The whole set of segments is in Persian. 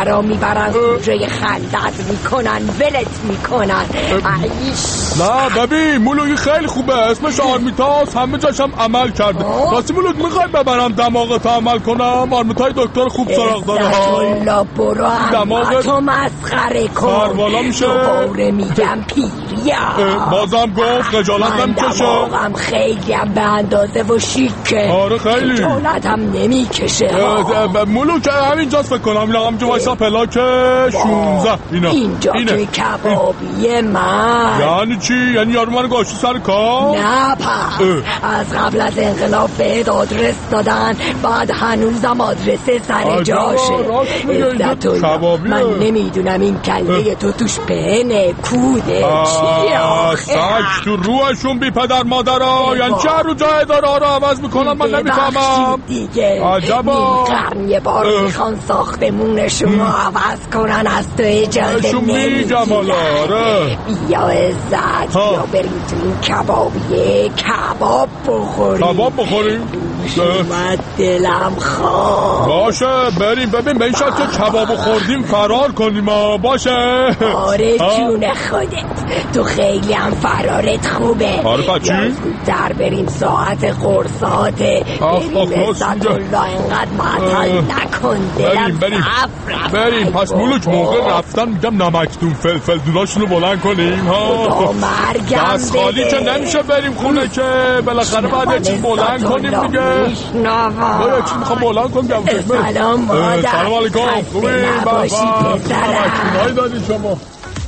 فرا میبرن، جای خندت میکنن، ولت میکنن. نه ببین مولوی خیلی خوبه، اسمش آرمیتاس، همه جاشم عمل کرده. راستی مولوی میخوای ببرم دماغت عمل کنم؟ آرمیتای دکتر خوب سراغ داره ها. الله برو دماغتو مسخره کن. والا میشه دوباره میگم پیریا. بازم گفت خجالت نمیکشه؟ دماغم خیلی هم به اندازه و شیکه. آره خیلی خجالت هم نمیکشه. مولوی همینجاست فکر کنم. اینا همینجا وایسا پلاک 16. اینجا که کبابیه من. یعنی چی؟ یعنی یارو منو گاشتی سر کار؟ نه پس از قبل از انقلاب بهت آدرس دادن، بعد هنوزم آدرس سر جاشه. عزت‌الله من نمیدونم این کله تو توش پهنه کوده چیه آخه؟ ساک تو روحشون بی پدر مادرها. یعنی چه رو جای داره ها رو عوض میکنم من نمیفهمم دیگه. عجبا قرن یه بار میخوان ساختمونشون رو عوض کنن، از تو اجازه نمیگیرن. بیا عزت بیا بریم تو این کبابیه کباب بخوریم. من دلم خواه. باشه بریم. ببین به این شد که کباب خوردیم فرار کنیم. باشه آره جون خودت تو خیلی هم فرارت خوبه. آره پچی در بریم ساعت قرصات. بریم عزت‌الله اینقدر معطل نکن. بریم. پس مولوک موقع رفتن میگم نمکتون فلفل دوناشونو بلند کنیم ها. دست خالی که نمیشه بریم خونه که بالاخره باید یه چیز بلند کنیم دیگه. یه چیز میخوام بلند کنیم. سلام مادر. سلام علیکم. خوبی؟ نباشی پسرم. نمکتونایی دادی شما.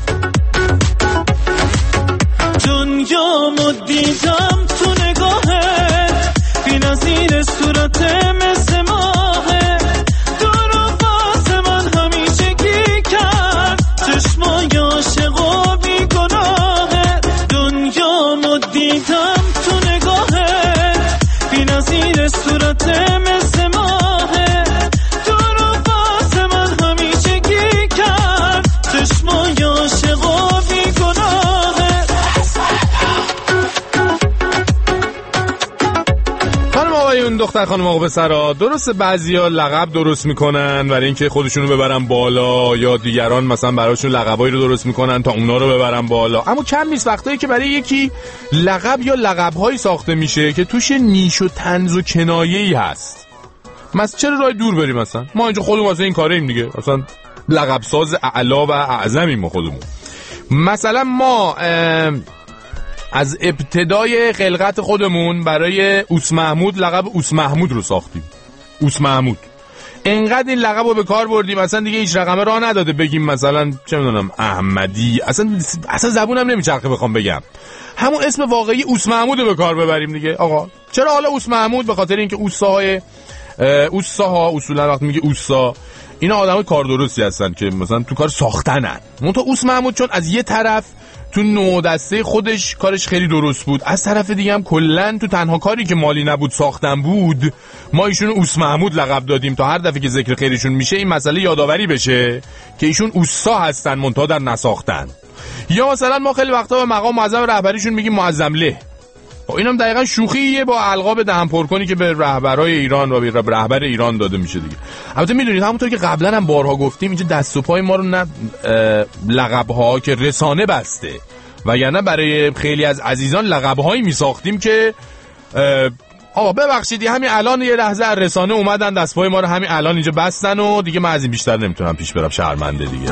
دنیامو دیدم تو نگاهت، بی نظیر صورت مثل ماهه، دور و پاس من همیشه گی کرد، چشمای عاشق و بی گناهه. دنیامو دیدم تو نگاهت، بی نظیر صورت مثل ماهه، دور و پاس من همیشه گی کرد، چشمای عاشق و بی گناهه. اون دختر خانم آقا پسرا، درسته بعضیا لقب درست میکنن برای اینکه خودشونو ببرن بالا، یا دیگران مثلا براشون لقبایی رو درست میکنن تا اونا رو ببرن بالا. اما کم نیست وقتایی که برای یکی لقب یا لقبهایی ساخته میشه که توش نیش و طنز و کنایه‌ای هست. مثلا چرا راه دور بریم؟ مثلا ما اینجا خودمون واسه این کاریم دیگه، مثلا لقب ساز اعلا و اعظمیم ما خودمون. مثلا ما از ابتدای خلقت خودمون برای اوس محمود لقب اوس محمود رو ساختیم. اوس محمود انقدر این لقب رو به کار بردیم اصلا دیگه هیچ رقمه راه نداده بگیم مثلا چه میدونم احمدی، اصلا زبونم نمیچرخه بخوام بگم. همون اسم واقعی اوس محمود رو به کار ببریم دیگه. آقا چرا حالا اوس محمود؟ به خاطر اینکه اوساها اصولا وقتی میگه اوسا اینا آدمای کار درستی هستن که مثلا تو کار ساختنن. منتها اوس محمود چون از یه طرف تو نو دسته خودش کارش خیلی درست بود، از طرف دیگه هم کلن تو تنها کاری که مالی نبود ساختن بود، ما ایشون اوس محمود لقب دادیم تا هر دفعه که ذکر خیرشون میشه این مسئله یادآوری بشه که ایشون اوسا هستن منتها در نساختن. یا مثلا ما خیلی وقتا به مقام معظم رهبریشون میگیم معظم له. اینم دقیقاً شوخیه با القاب دهن پرکنی که به رهبرای ایران و به رهبر ایران داده میشه دیگه. البته میدونید همونطور که قبلا هم بارها گفتیم اینجا دست و پای ما رو نه لقب‌ها که رسانه بسته، وگرنه برای خیلی از عزیزان لقب‌هایی میساختیم که آقا ببخشید همین الان یه لحظه از رسانه اومدن دست پای ما رو همین الان اینجا بستن و دیگه من از این بیشتر نمیتونم پیش برم، شرمنده دیگه.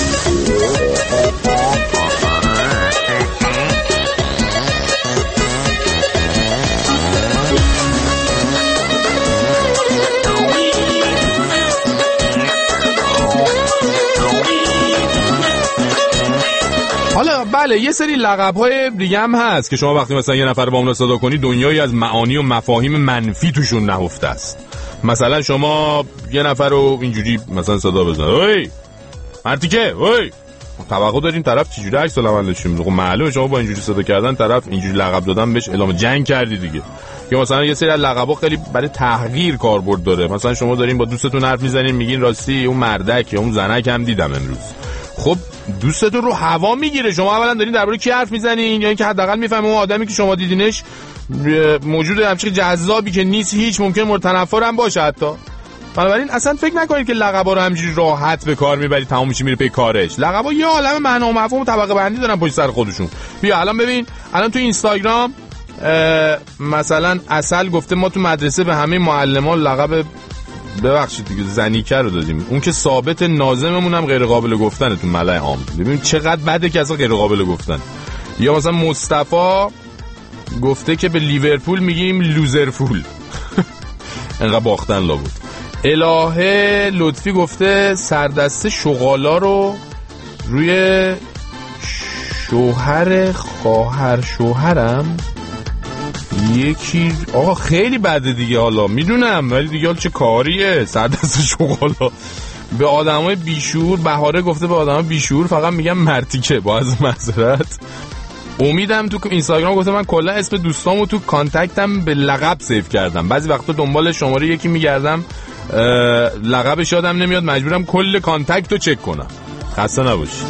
حالا بله یه سری لقب‌های دیگه هم هست که شما وقتی مثلا یه نفر با اون صدا کنی دنیایی از معانی و مفاهیم منفی توشون نهفته است. مثلا شما یه نفر رو اینجوری مثلا صدا بزنید، اوی مرتیکه، اوی توقع دارین طرف چجوری عکس العمل نشون بده. خب معلومه شما با اینجوری صدا کردن طرف اینجوری لقب دادن بهش اعلام جنگ کردی دیگه. یا مثلا یه سری از لقب‌ها خیلی برای تحقیر کاربرد داره. مثلا شما دارین با دوستتون حرف میزنین میگین راستی اون مردک یا اون زنک هم دیدم امروز. خب دوستتون رو هوا میگیره. شما اولا دارین درباره کی حرف میزنین یا اینکه حداقل میفهمه اون آدمی که شما دیدینش موجود همچین جذابی که نیست هیچ، ممکن مورد تنفر هم باشه حتی. بنابراین اصلا فکر نکنید که لقبا رو همینجوری راحت به کار میبرید تمام میشه میره پی کارش. لقبا یه عالمه معنا و مفهوم و طبقه بندی دارن پشت سر خودشون. بیا الان ببین، الان تو اینستاگرام مثلا اصل گفته ما تو مدرسه به همه معلمان لقب ببخشید دیگه زنیکه رو دادیم، اون که ثابت ناظممون هم غیر قابل گفتنه تو ملأ عام. ببین چقدر بده که اصلا غیر قابل گفتن. یا مثلا مصطفی گفته که به لیورپول میگیم لوزرفول انقدر باختن لا بود. الهه لطفی گفته سردسته شغالا رو روی شوهر خواهر شوهرم یکی آقا خیلی بده دیگه، حالا میدونم ولی دیگه حالا چه کاریه سردسته شغالا به آدمای بیشور. بهاره گفته به آدمای بیشور فقط میگم مرتیکه با از معذرت. امیدم تو اینستاگرام گفته من کلا اسم دوستامو تو کانتکتم به لقب سیو کردم، بعضی وقتا دنبال شماره یکی میگردم لقبش یادم نمیاد مجبورم کل کانتکت رو چک کنم. خسته نباشی.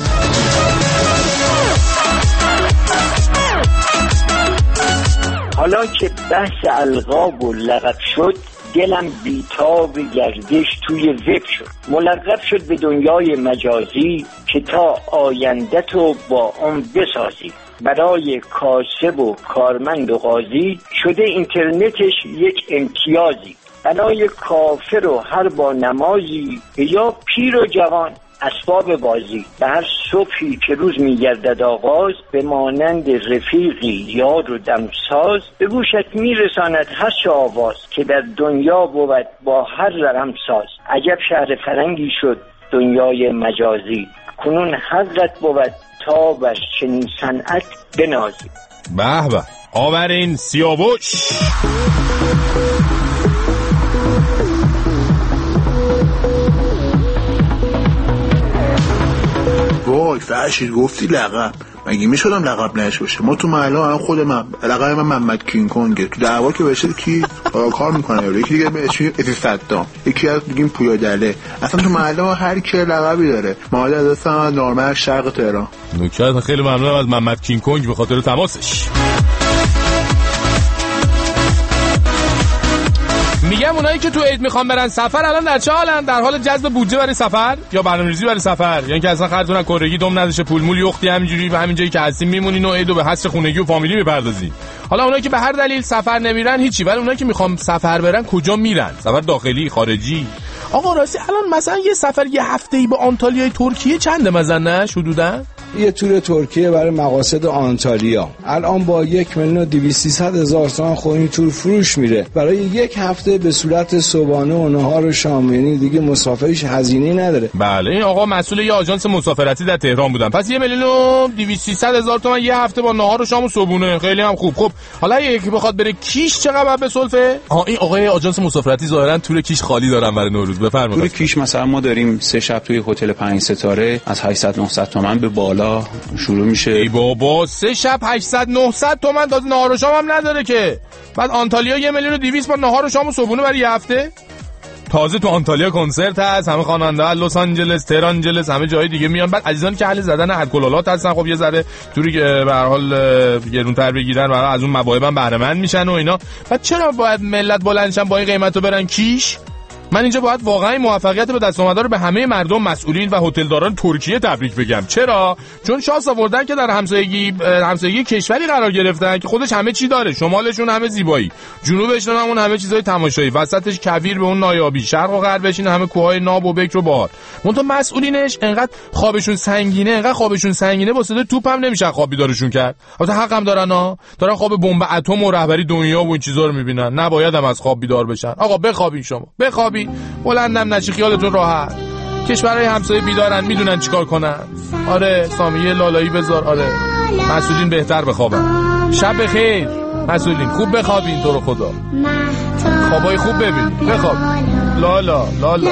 حالا که بحث القاب و لقب شد دلم بیتاب گردش توی وب شد. ملقب شد به دنیای مجازی که تا آینده تو با اون بسازی. برای کاسب و کارمند و قاضی شده اینترنتش یک امتیازی. برای کافر و هر با نمازی یا پیر و جوان اسباب بازی. به هر صبحی که روز میگردد آغاز به مانند رفیقی یار و دمساز به گوشت میرساند هر چه آواز که در دنیا بود با هر رقم ساز. عجب شهر فرنگی شد دنیای مجازی کنون حضرت بود تا بر چنین صنعت بنازی. به به آورین سیاوش. وای فرشید گفتی لقب، مگه میشدم لقب نش باشه؟ ما تو محله هم خود من لقب من محمد کینگ کنگه. تو دعوا که بشه کی کار میکنه؟ یکی دیگه به اسم افی صدام، یکی از میگیم پویا دله. اصلا تو محله هر کی لقبی داره. محله دستم نورمال شرق تهران. نکته خیلی ممنونم از محمد کینگ کنگ به خاطر تماسش. میگم اونایی که تو عید میخوان برن سفر الان در چه حالن؟ در حال جذب بودجه برای سفر یا برنامه‌ریزی برای سفر؟ یعنی که اصلا خرجتون کورگی دم ندشه، پول مول یختی همینجوری به همین جایی که هستین میمونین و عیدو به حسر خونگی و فامیلی میپردازین. حالا اونایی که به هر دلیل سفر نمیرن هیچی، ولی اونایی که میخوان سفر برن کجا میرن؟ سفر داخلی، خارجی؟ آقا راستی الان مثلا یه سفر یه هفته‌ای به آنتالیای ترکیه چنده مثلا حدوداً؟ یه تور ترکیه برای مقاصد آنتالیا الان با 1,200,000 تومان خود این تور فروش میره برای یک هفته به صورت صبحانه و نهار و شام، یعنی دیگه مسافرش هزینه‌ای نداره. بله این آقا مسئول یه آژانس مسافرتی در تهران بودن، پس 1,200,000 تومان یه هفته با نهار و شام و صبحونه، خیلی هم خوب. خب حالا یکی بخواد بره کیش چقدر به سلفه؟ این آقای آژانس مسافرتی ظاهرا تور کیش خالی دارن برای نوروز. بفرمایید. تور کیش مثلا ما داریم 3 شب توی هتل 5 ستاره از 800-900 تومان به بالا شروع میشه. ای بابا 3 شب 800-900 تومان داد، نهار و شام هم نداره که. بعد آنتالیا 1,200,000 با نهار و شام و صبحونه برای یه هفته. تازه تو آنتالیا کنسرت هست، همه خواننده لس آنجلس، تهرانجلس، همه جای دیگه میان. بعد عزیزانی که اهل زدن الکلات هستن خب یه ذره توری که به هر حال گرونتر بگیرن برای از اون مواهب هم بهره مند میشن و اینا. بعد چرا باید ملت بلندشن با این قیمتو برن کیش؟ من اینجا باید واقعا موفقیت به دست آمده رو به همه مردم، مسئولین و هتلداران ترکیه تبریک بگم. چرا؟ چون شانس آوردن که در همسایگی کشوری قرار گرفتن که خودش همه چی داره. شمالشون همه زیبایی، جنوبش همون همه چیزای تماشایی، وسطش کویر به اون نایابی، شرق و غربش این همه کوههای ناب و بکر و بار. منتها مسئولینش انقدر خوابشون سنگینه واسه توپ هم نمیشه خواب بیدارشون کرد. البته حق هم دارن ها، دارن خواب بمب اتم و رهبری دنیا و این چیزا رو میبینن. نباید هم از خواب بیدار بشن. آقا بخوابین، شما بخوابین، بلندم نشی، خیالتون راحت. کشورهای همسایه بیدارن، میدونن چیکار کنن. آره سامیه لالایی بذار. آره مسئولین بهتر بخوابن. شب بخیر مسئولین، خوب بخوابین تو رو خدا، خوابای خوب ببین، بخواب. لالا لالا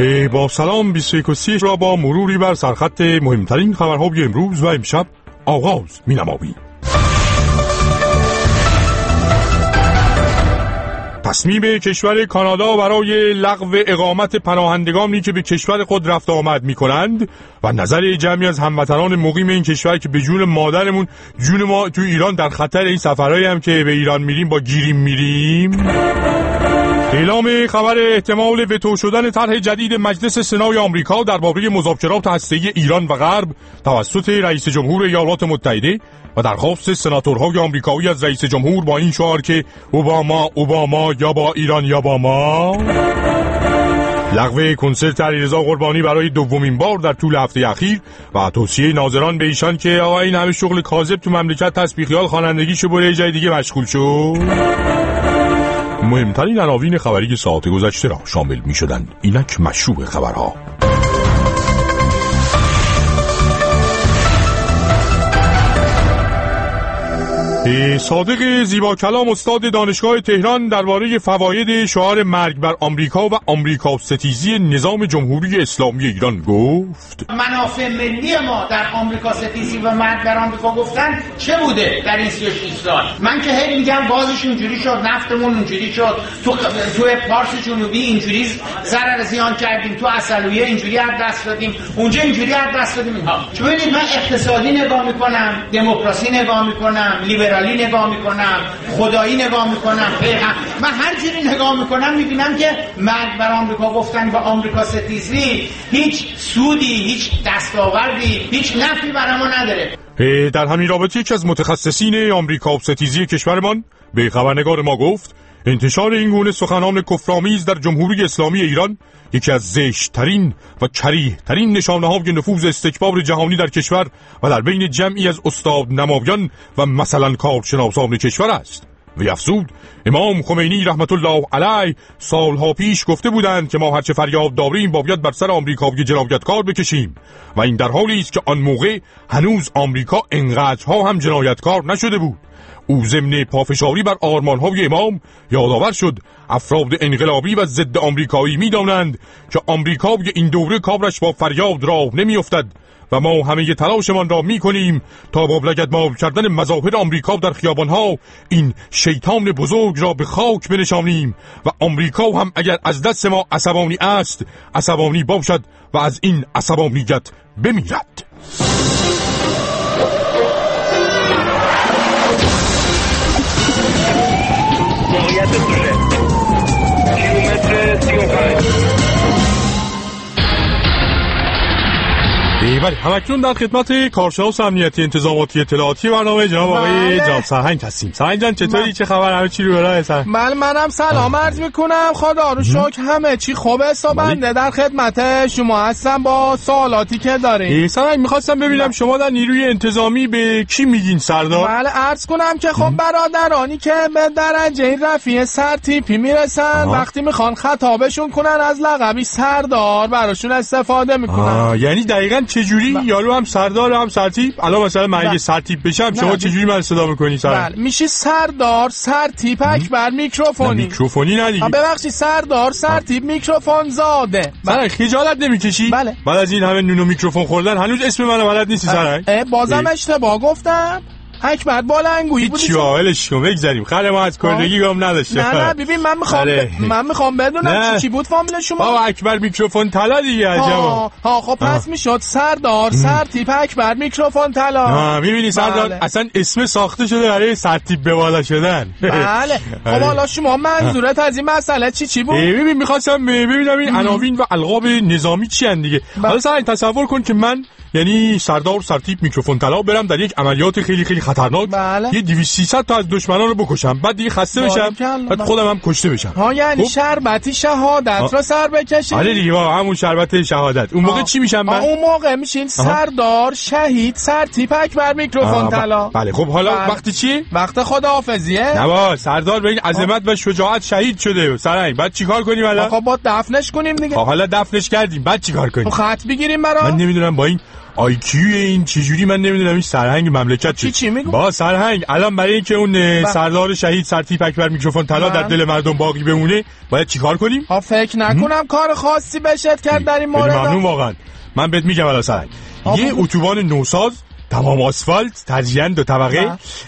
با سلام 21 را با مروری بر سرخط مهمترین خبرهای امروز و امشب آغاز می‌نماییم. تصمیم کشور کانادا برای لغو اقامت پناهندگانی که به کشور خود رفت آمد می‌کنند و نظر جمعی از هموطنان مقیم این کشور که به جون مادرمون جون ما تو ایران در خطر، این سفرهایی هم که به ایران میریم با گیریم میریم. اعلام خبر احتمال وتو شدن طرح جدید مجلس سنای آمریکا درباره مذاکرات هسته‌ای ایران و غرب توسط رئیس جمهور ایالات متحده و درخواست سناتورهای آمریکایی از رئیس جمهور با این شعار که اوباما یا با ایران یا با ما. لغو کنسرت علیرضا قربانی برای دومین بار در طول هفته اخیر و توصیه ناظران به ایشان که آقا این همه شغل کاذب تو مملکت هست، بیخیال خوانندگیشو بره جای دیگه مشغول شو. مهمترین عناوین خبری ساعت گذشته را شامل می شدند. اینک مشروع خبرها. صادق زیبا کلام استاد دانشگاه تهران درباره فواید شعار مرگ بر آمریکا و آمریکا ستیزی نظام جمهوری اسلامی ایران گفت: منافع ملی ما در آمریکا ستیزی و مرگ بر آمریکا گفتن چه بوده در این 36 سال؟ من که هی میگم بازش اینجوری شد، نفتمون اینجوری شد، تو پارس جنوبی اینجوری ضرر زیان کردیم، تو عسلویه اینجوری از دست دادیم، اونجا اینجوری از دست دادیم. اینها ببینید، من اقتصادی نگاه میکنم، دموکراسی نگاه میکنم، لیبرالی نگاه میکنم، خدایی نگاه میکنم، من هر جوری نگاه میکنم میبینم که مرگ بر آمریکا گفتن و آمریکا ستیزی هیچ سودی، هیچ دستاوردی، هیچ نفعی برای ما نداره. در همین رابطه یکی از متخصصین آمریکا ستیزی کشورمان به خبرنگار ما گفت انتشار این گونه سخنان کفرآمیز در جمهوری اسلامی ایران یکی از زشت‌ترین و کریه‌ترین نشانه‌های نفوذ استکبار جهانی در کشور و در بین جمعی از استاد نمایان و مثلا کارشناسان کشور است. و افزود امام خمینی رحمت الله علیه سالها پیش گفته بودند که ما هرچه فریاد داریم باید بر سر آمریکایی جنایتکار بکشیم و این در حالی است که آن موقع هنوز آمریکا انقدرها هم جنایتکار نشده بود. او ضمن پافشاری بر آرمان‌های امام یادآور شد افراد انقلابی و ضد آمریکایی می‌دانند که آمریکا این دوره کارش با فریاد راه نمی‌افتد و ما همه تلاشمان را می‌کنیم تا با لگدمال کردن مظاهر آمریکا در خیابان‌ها این شیطان بزرگ را به خاک بنشانیم و آمریکا هم اگر از دست ما عصبانی است عصبانی باشد و از این عصبانیت بمیرد. بله، همکنون در خدمت کارشناس امنیتی انتظاماتی اطلاعاتی برنامه جناب آقای جان سرهنگ هستیم. سرهنگ جان چطوری؟ چه خبر؟ همه چی رو برای سر؟ بله، منم سلام عرض میکنم. خدا رو شکر همه چی خوبه. بنده در خدمت شما هستم با سوالاتی که دارین. سرهنگ میخواستم ببینم شما در نیروی انتظامی به کی میگین سردار؟ بله، عرض کنم که خب برادرانی که به درجه رفیع سرتیپی میرسن وقتی میخوان خطابشون کنن از لقبی سردار براشون استفاده میکنن. یعنی دقیقاً چجوری یارو هم سردار هم سرتیپ؟ الان مثلا من اگه سرتیپ بشم شما چجوری من صدا میکنی سر؟ بله، میشه سردار سرتیپ اکبر میکروفونی. میکروفونی نه دیگه. ببخشید سردار سرتیپ میکروفون زاده. بله، خجالت نمیکشی؟ بله. بعد از این همه نون میکروفون خوردن هنوز اسم منو بلد نیستی سرنگ؟ بازم اشتباه گفتم. اکبر بالانگویی بودی. چی واولش شو بگذاریم. خاله ما از کردگی گام نداشته. نه ببین من میخوام بدونم چی بود فامیل شما. اکبر میکروفون طلا دیگه. عجبا. خب پس میشد سردار سرتیپ اکبر میکروفون طلا. میبینی سردار اصلا اسم ساخته شده برای سرتیپ به بالا شدن. بله. خب حالا شما منظورت از این مسئله چی بود؟ ببین میخواستم ببینم این عناوین و القاب نظامی چی ان دیگه. حالا سرنگ تصور کن که من یعنی سردار سرتیپ میکروفون طلا برم در یک عملیات خیلی خیلی خطرناک یه 200 تا از دشمنان رو بکشم، بعد دیگه خسته بشم، بعد خودم هم کشته بشم. یعنی شربتی شهادت رو سر بکشید. آره دیگه، همون شربت شهادت. اون موقع چی میشم من؟ اون موقع میشین سردار شهید سرتیپ اکبر میکروفون طلا. بله. خب حالا وقتی چی؟ وقت خداحافظیه. نه سردار به این عظمت و شجاعت شهید شده سرنگ. بعد چیکار کنیم الان؟ خب با دفنش کنیم دیگه. حالا دفنش کردیم، بعد چیکار کنیم؟ خط بگیریم برام. من نمیدونم با این IQ این چجوری من نمیدونم این سرهنگ مملکت چی میگم؟ با سرهنگ الان برای اینکه اون سردار شهید سرتیپ اکبر میکروفون طلا در دل مردم باقی بمونه باید چیکار کنیم؟ فکر نکنم کار خاصی بشه کرد در این مورد. ممنون واقعا. من بهت میگم الان سرهنگ یه اتوبان نوساز تمام آسفالت ترجیحاً 2 طبقه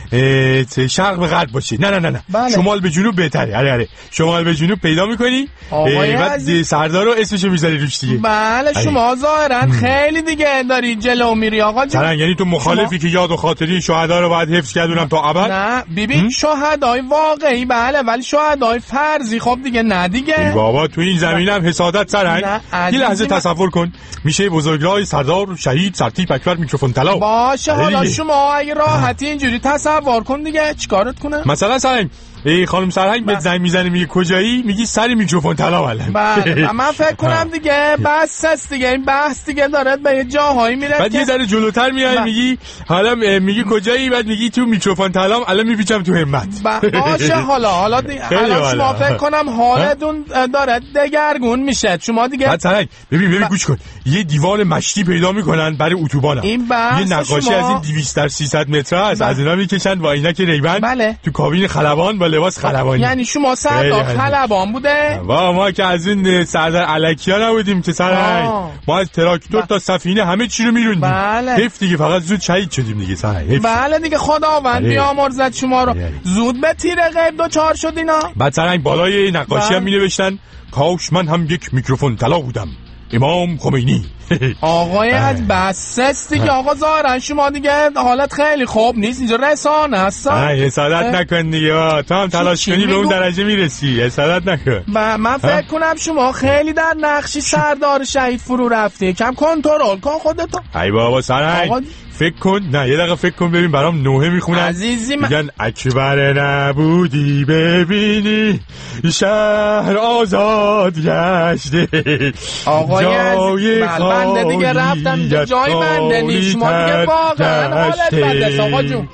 شرق به غرب باشه. نه بله. شمال به جنوب بهتره. آره شمال به جنوب پیدا میکنی بعد سردار رو اسمشو میذاری روش دیگه. بله شما ظاهرا خیلی دیگه داری جلو میری آقا جون. یعنی تو مخالفی که یاد و خاطری شهدا رو باید حفظ کردونم تا ابد؟ نه ببین شهدای واقعی بله ولی شهدای فرضی خب دیگه نه دیگه. بابا تو این زمینم حسادت سرهنگ. یه لحظه تصور کن میشه بزرگراه سردار شهید سرتیپ اکبر میکروفون طلا. باشه حالا شما اگه راحتی اینجوری تصور کن دیگه چیکارت کنه؟ مثلا سرهنگ خانم سرهنگ به زنگ میزنه میگه کجایی؟ میگی سر میکروفون طلا. بله من فکر کنم دیگه بس است دیگه این بحث دیگه داره به یه جاهایی میره. بعد یه ذره جلوتر میای میگی حالا میگی کجایی؟ بعد میگی تو میکروفون طلا الان میپیچم تو همت. باشه حالا شما فکر کنم حالتون داره دگرگون میشه. شما دیگه بعد سرهنگ ببین گوش کن یه دیوار مشتی پیدا میکنن برای اتوبان. یه نقاشی از این 200 در 300 متر است. از اینا میکشن با عینک ریبن. بله. تو کابین خلبان با لباس خلبانی. یعنی شما سردار خلبان بوده؟ ما که از این سردار الکیا نبودیم که سرهنگ. ما از تراکتور تا سفینه همه چی رو میروندیم. بله. حیف دیگه فقط زود شهید شدیم دیگه سرهنگ. بله دیگه خداوند بیامرزد شما رو. زود به تیر غیب دوچار شد اینا. بعد سرهنگ بالای نقاشی هم مینوشتن کاش من هم یک میکروفون طلا بودم. امام خمینی. آقای از بس است دیگه آقا ظاهرا شما دیگه حالت خیلی خوب نیست اینجا رسانه هست. حسادت نکن دیگه تو هم تلاش کنی به اون درجه میرسی. حسادت نکن. من فکر کنم شما خیلی در نقشی سردار شهید فرو رفته. کم کنترل کن خودتو. ای بابا سرهنگ فکر کن. نه یه دقیقه فکر کن ببین برام نوحه میخونن عزیزی میگن اکبر نبودی ببینی شهر آزاد گشته. آقای بنده دیگه رفتم جای بنده نیست. شما دیگه واقعا حالت بده آقا جون.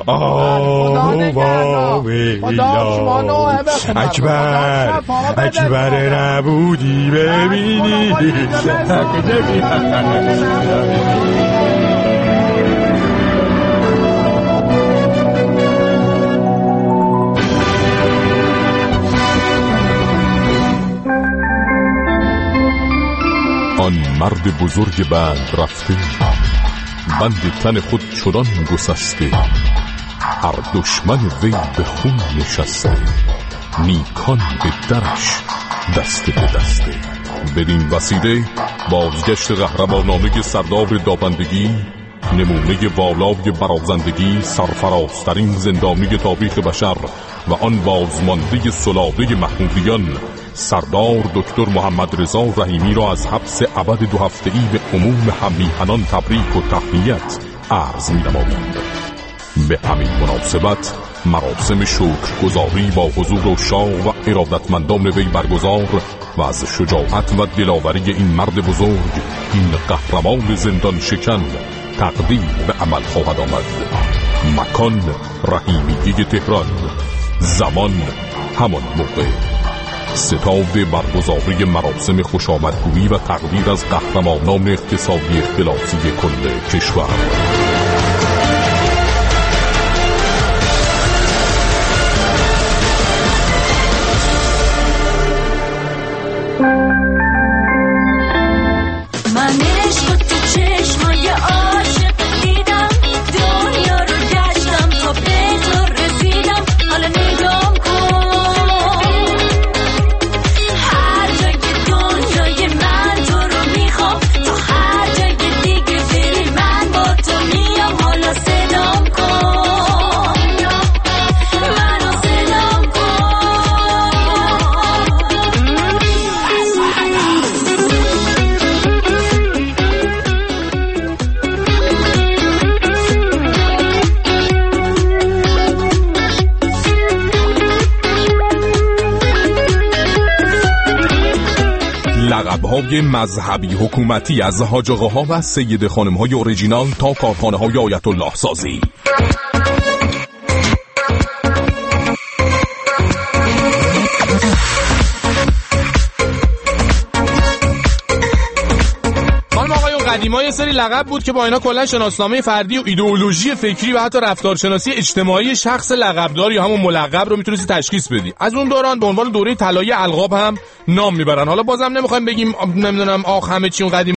خدا شما نوحه بخون. اکبر نبودی ببینی آن مرد بزرگ بند رفته بند تن خود چنان گسسته هر دشمن وی به خون نشسته نیکان به درش دسته به دسته. بدین وسیله بازگشت قهرمانانه سردار دابندگی نمونه والای برازندگی سرفرازترین زندانی تاریخ بشر و آن بازمانده سلاله محمودیان سردار دکتر محمد رضا رحیمی را از حبس ابد 2 هفته‌ای به عموم هممیهنان تبریک و تهنیت عرض می‌نمایند. به همین مناسبت مراسم شکرگزاری با حضور شاه و ارادتمندان وی برگزار و از شجاعت و دلاوری این مرد بزرگ این قهرمان زندان شکن تقدیم به عمل خواهد آمد. مکان رحیمیه تهران، زمان همان موقع. ستاد برگزاری مراسم خوشامدگویی و تقدیر از قهرمانان اقتصادی اختلافی کل کشور. لقب‌های مذهبی حکومتی از حاج آقاها و سید خانم‌های اورجینال تا کارخانه‌های آیت الله سازی. قدیما یه سری لقب بود که با اینا کلا شناسنامه فردی و ایدئولوژی فکری و حتی رفتارشناسی اجتماعی شخص لقبدار یا همون ملقب رو میتونستی تشخیص بدی. از اون دوران به عنوان دوره طلایی القاب هم نام میبرن. حالا بازم نمیخوایم بگیم نمیدونم همه چی اون قدیم